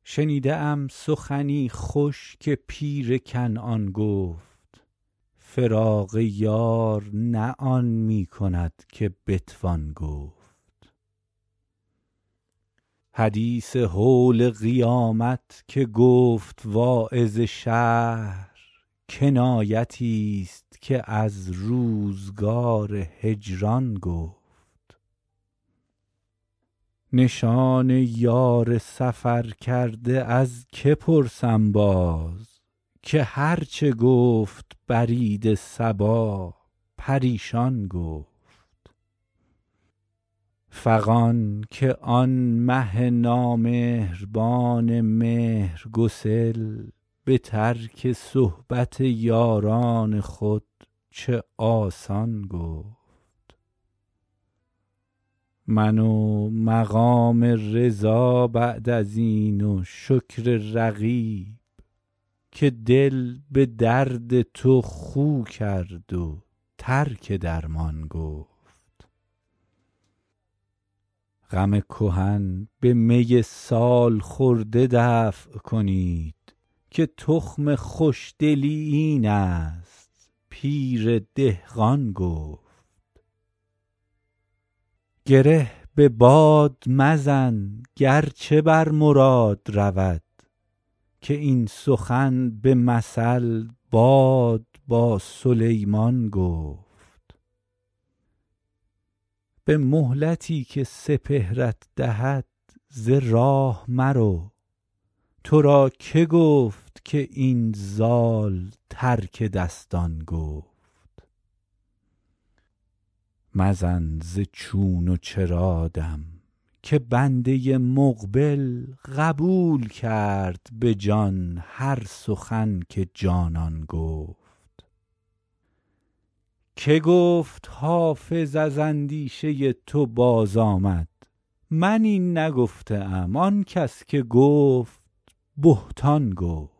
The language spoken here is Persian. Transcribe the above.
شنیده ام سخنی خوش که پیر کنعان گفت فراق یار نه آن می کند که بتوان گفت. حدیث هول قیامت که گفت واعظ شهر کنایتی است که از روزگار هجران گفت. نشان یار سفر کرده از که پرسم باز که هر چه گفت برید صبا پریشان گفت. فغان که آن مه نامهربان مهرگسل به ترک صحبت یاران خود چه آسان گفت. من و مقام رضا بعد از این و شکر رقیب که دل به درد تو خو کرد و ترک درمان گفت. غم کهن به می سال خورده دفع کنید که تخم خوشدلی این است پیر دهقان گفت. گره به باد مزن گرچه بر مراد رود که این سخن به مثل باد با سلیمان گفت. به مهلتی که سپهرت دهد ز راه مرو تو را که گفت که این زال ترک دستان گفت. مزن ز چون و چرا دم که بنده مقبل قبول کرد به جان هر سخن که جانان گفت. که گفت حافظ از اندیشه تو باز آمد من این نگفته ام آن کس که گفت بهتان گفت.